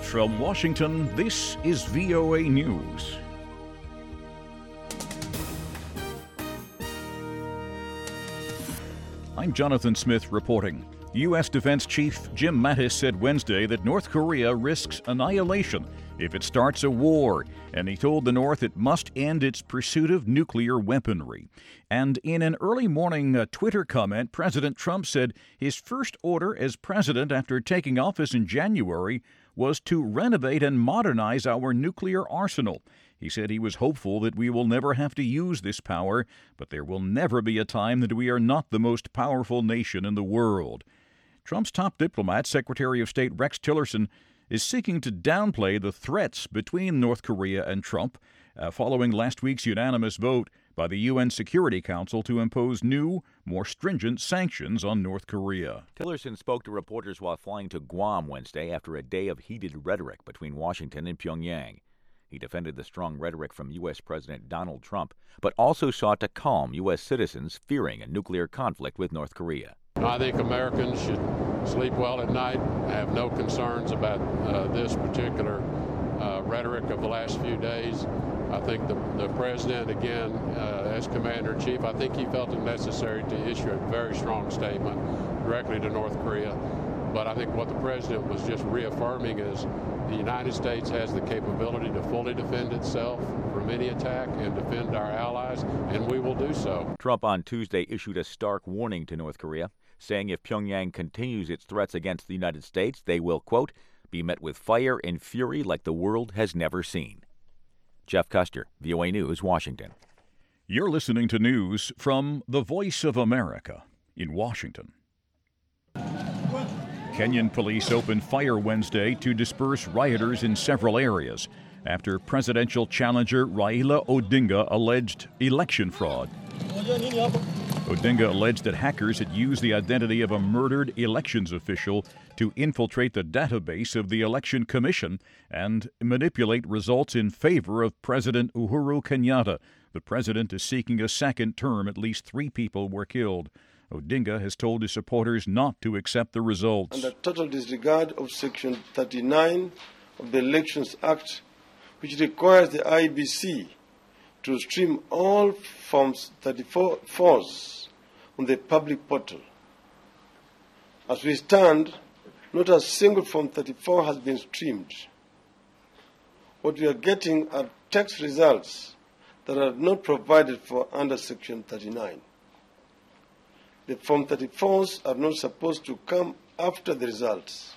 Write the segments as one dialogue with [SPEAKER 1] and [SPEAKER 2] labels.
[SPEAKER 1] from Washington, this is VOA News. I'm Jonathan Smith reporting. U.S. Defense Chief Jim Mattis said Wednesday that North Korea risks annihilation if it starts a war, and he told the North it must end its pursuit of nuclear weaponry. And in an early morning Twitter comment, President Trump said his first order as president after taking office in January was to renovate and modernize our nuclear arsenal. He said he was hopeful that we will never have to use this power, but there will never be a time that we are not the most powerful nation in the world. Trump's top diplomat, Secretary of State Rex Tillerson, is seeking to downplay the threats between North Korea and Trump following last week's unanimous vote by the UN Security Council to impose new, more stringent sanctions on North Korea.
[SPEAKER 2] Tillerson spoke to reporters while flying to Guam Wednesday after a day of heated rhetoric between Washington and Pyongyang. He defended the strong rhetoric from U.S. President Donald Trump, but also sought to calm U.S. citizens fearing a nuclear conflict with North Korea.
[SPEAKER 3] I think Americans should sleep well at night, have no concerns about this particular rhetoric of the last few days. I think the president, again, as commander-in-chief, I think he felt it necessary to issue a very strong statement directly to North Korea. But I think what the president was just reaffirming is the United States has the capability to fully defend itself from any attack and defend our allies, and we will do so.
[SPEAKER 2] Trump on Tuesday issued a stark warning to North Korea, saying if Pyongyang continues its threats against the United States, they will, quote, be met with fire and fury like the world has never seen. Jeff Custer, VOA News, Washington.
[SPEAKER 1] You're listening to news from the Voice of America in Washington. Kenyan police opened fire Wednesday to disperse rioters in several areas after presidential challenger Raila Odinga alleged election fraud. Odinga alleged that hackers had used the identity of a murdered elections official to infiltrate the database of the Election Commission and manipulate results in favor of President Uhuru Kenyatta. The president is seeking a second term. At least 3 people were killed. Odinga has told his supporters not to accept the results.
[SPEAKER 4] Under total disregard of Section 39 of the Elections Act, which requires the IEBC to stream all Forms 34s on the public portal. As we stand, not a single Form 34 has been streamed. What we are getting are text results that are not provided for under Section 39. The Form 34s are not supposed to come after the results.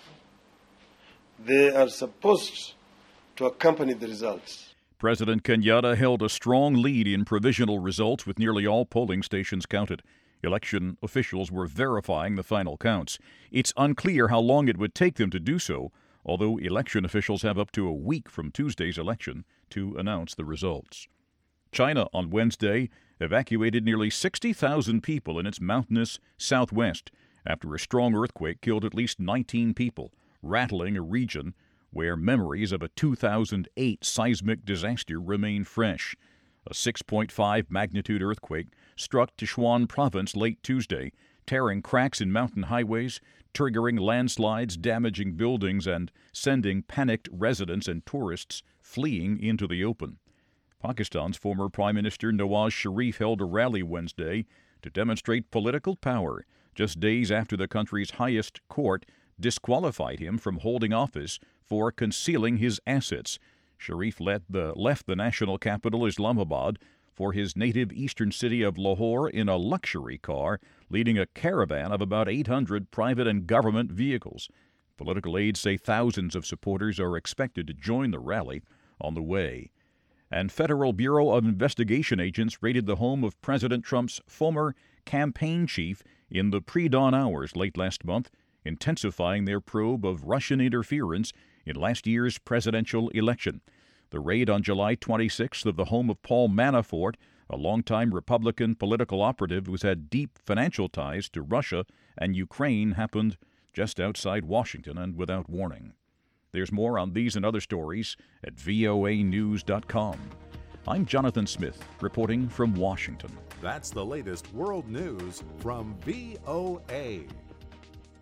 [SPEAKER 4] They are supposed to accompany the results.
[SPEAKER 1] President Kenyatta held a strong lead in provisional results with nearly all polling stations counted. Election officials were verifying the final counts. It's unclear how long it would take them to do so, although election officials have up to a week from Tuesday's election to announce the results. China on Wednesday evacuated nearly 60,000 people in its mountainous southwest after a strong earthquake killed at least 19 people, rattling a region where memories of a 2008 seismic disaster remain fresh. A 6.5 magnitude earthquake struck Sichuan province late Tuesday, tearing cracks in mountain highways, triggering landslides, damaging buildings, and sending panicked residents and tourists fleeing into the open. Pakistan's former Prime Minister Nawaz Sharif held a rally Wednesday to demonstrate political power just days after the country's highest court disqualified him from holding office for concealing his assets. Sharif left the national capital, Islamabad, for his native eastern city of Lahore in a luxury car, leading a caravan of about 800 private and government vehicles. Political aides say thousands of supporters are expected to join the rally on the way. And Federal Bureau of Investigation agents raided the home of President Trump's former campaign chief in the pre-dawn hours late last month, intensifying their probe of Russian interference in last year's presidential election. The raid on July 26th of the home of Paul Manafort, a longtime Republican political operative who's had deep financial ties to Russia and Ukraine, happened just outside Washington and without warning. There's more on these and other stories at voanews.com. I'm Jonathan Smith, reporting from Washington.
[SPEAKER 5] That's the latest world news from VOA.